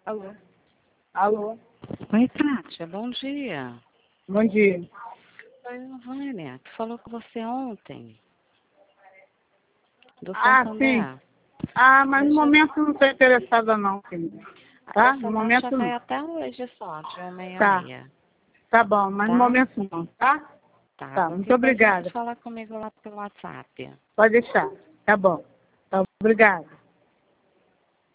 Alô? Alô? Oi, Kátia, bom dia. Bom dia. Oi, Vânia, tu falou com você ontem, do Ah, Santander. sim. Ah, mas no momento não estou interessada não, filho. Tá? Essa No loja momento vai não. até hoje só, de 1h30. Tá. Tá bom, mas Tá? no momento não, tá? Tá, Tá, muito qualquer coisa obrigada. você fala comigo lá pelo WhatsApp. Pode deixar. Tá bom. Tá, obrigada.